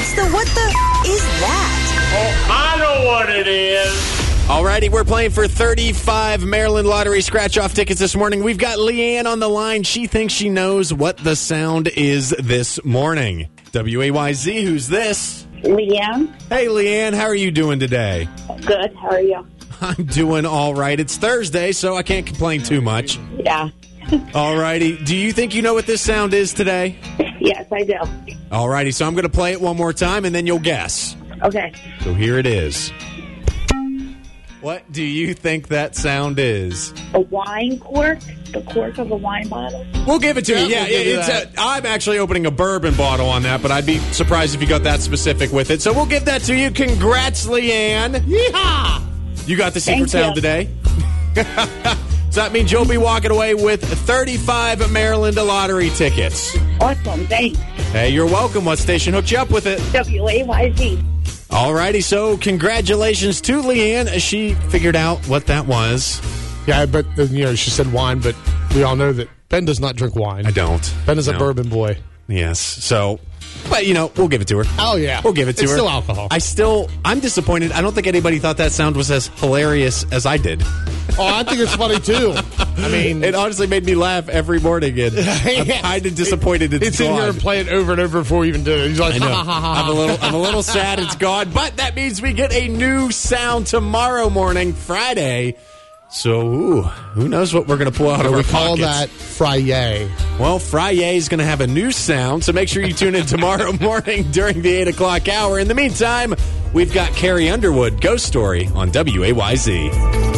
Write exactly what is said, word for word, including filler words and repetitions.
What's the, what the is that? Oh, I know what it is. Alrighty, we're playing for thirty-five Maryland Lottery scratch-off tickets this morning. We've got Leanne on the line. She thinks she knows what the sound is this morning. W A Y Z, who's this? Leanne. Hey, Leanne, how are you doing today? Good. How are you? I'm doing all right. It's Thursday, so I can't complain too much. Yeah. Alrighty, do you think you know what this sound is today? Yes, I do. Alrighty, so I'm going to play it one more time, and then you'll guess. Okay. So here it is. What do you think that sound is? A wine cork? The cork of a wine bottle? We'll give it to Yeah, you. Yeah, we'll give you it's that. a, I'm actually opening a bourbon bottle on that, but I'd be surprised if you got that specific with it. So we'll give that to you. Congrats, Leanne. Yeehaw! You got the secret Thank sound you. today. So that means you'll be walking away with thirty-five Maryland lottery tickets. Awesome. Thanks. Hey, you're welcome. What station hooked you up with it? W A Y Z. Alrighty, so congratulations to Leanne as she figured out what that was. Yeah, but uh, you know, she said wine, but we all know that Ben does not drink wine. I don't. Ben is a No. bourbon boy. Yes, so, but you know, we'll give it to her. Oh, yeah. We'll give it to It's her. still alcohol. I still, I'm disappointed. I don't think anybody thought that sound was as hilarious as I did. Oh, I think it's funny, too. I mean, It honestly made me laugh every morning, and I'm kind of disappointed it's it's in gone. here and play it over and over before we even do it. He's like, I know. ha, ha, ha, ha. I'm a little, I'm a little sad it's gone, but that means we get a new sound tomorrow morning, Friday. So, ooh, who knows what we're going to pull out of We our call pockets. that Friday. Well, Friday is going to have a new sound, so make sure you tune in tomorrow morning during the eight o'clock hour. In the meantime, we've got Carrie Underwood, Ghost Story on W A Y Z.